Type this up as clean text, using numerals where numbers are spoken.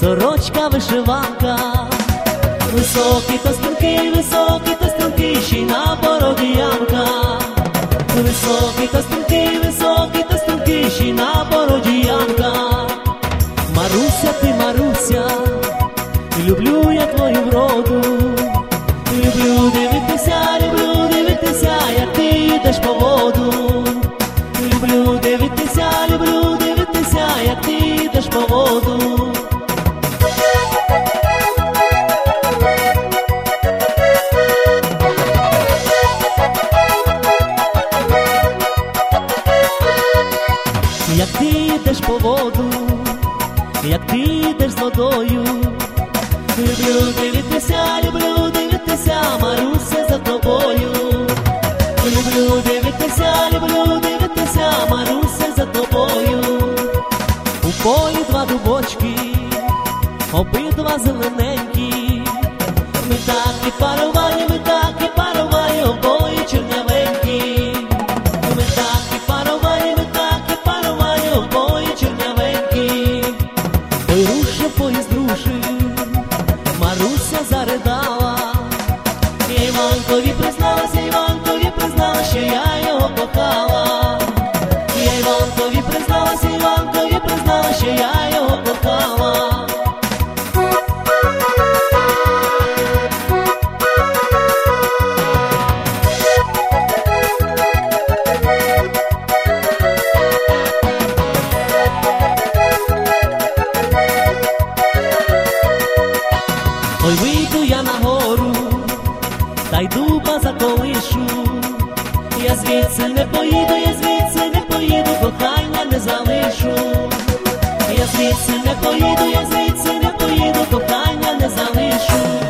сорочка вишиванка, високі та струнки, ще й на бороді ямка. Високі та струнки, ще й на бороді ямка. Маруся, ти Маруся, люблю я твою вроду. Люблю дивитися, як ти йдеш по воду. Люблю дивитися, як ти йдеш по воду. Як ти йдеш по воду, як ти йдеш з водою. Люблю дивитися, Маруся, за тобою. Люблю дивитися, Маруся, за тобою. У полі два дубочки, обидва зелененькі. Ми так і парували, обоє чорнявенькі. Ми так і парували, обоє чорнявенькі. Ой, рушив, поїзд рушив, Маруся заридала. Іванкові призналася, що я його кохала. Я Іванкові призналася, що я його кохала. Ой, вийду я на гору, та й дуба заколишу. Я звідси не поїду, кохання не залишу. Я звідси не поїду, кохання не залишу.